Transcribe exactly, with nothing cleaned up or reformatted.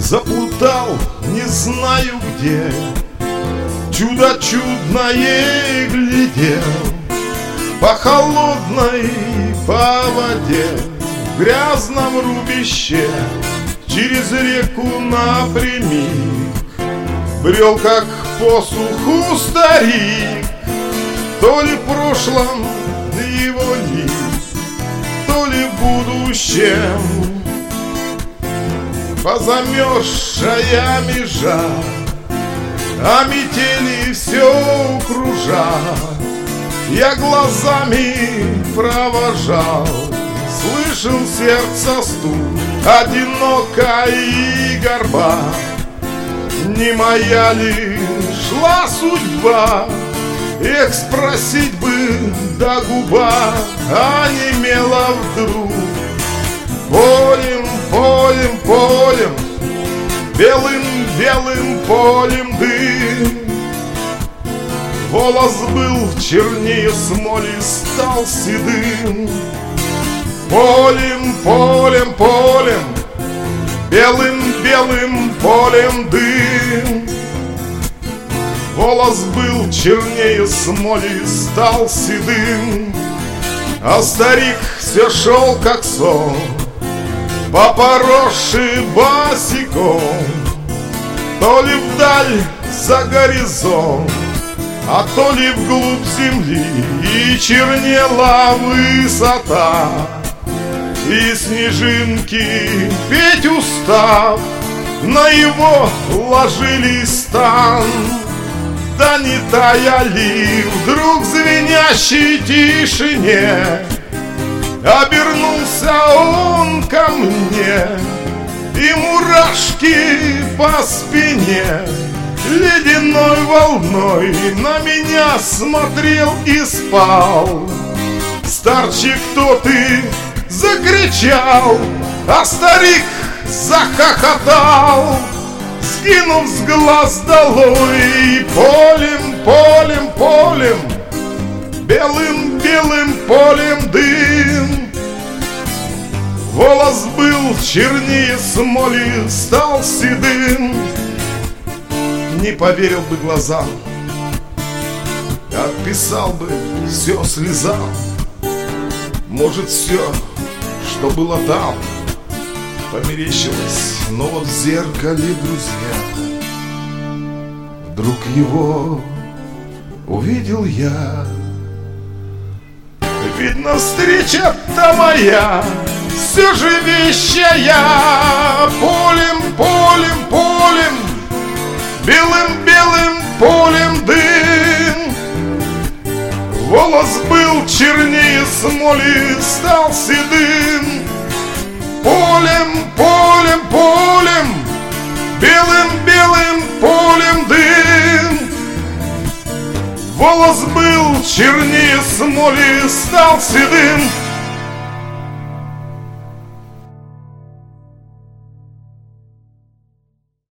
заплутал, не знаю где, чудо чудное глядел по холодной, по воде, в грязном рубище, через реку напрямик брел, как по суху старик. То ли в прошлом его ник, то ли в будущем позамерзшая межа, а метели все кружат. Я глазами провожал, слышал сердце стук, одинока и горба. Не моя ли шла судьба? Эх, спросить бы до губа, а немела вдруг. Полем, полем, полем, белым-белым полем дым. Волос был чернее смоли, стал седым. Полем, полем, полем, белым-белым полем дым. Волос был чернее смоли, стал седым. А старик все шел, как сон, по поросши босиком. То ли вдаль за горизонт, а то ли вглубь земли, и чернела высота. И снежинки петь устав, на его ложились стан. Да не таяли вдруг в звенящей тишине, обернулся он ко мне, и мурашки по спине ледяной волной на меня смотрел и спал. Старчик, кто ты? Закричал, а старик захохотал, скинув с глаз долой. Полем, полем, полем, белым-белым полем дым. Волос был чернее смоли, стал седым. Не поверил бы глазам, отписал бы все слезам. Может, все, что было там, померещилось, но вот в зеркале, друзья, вдруг его увидел я. Видно, встреча-то моя все же вещая. Полем, полем, полем, белым-белым полем дым. Волос был чернее смоли, стал седым. Полем, полем, полем, белым-белым полем дым. Волос был чернее смоли, стал седым.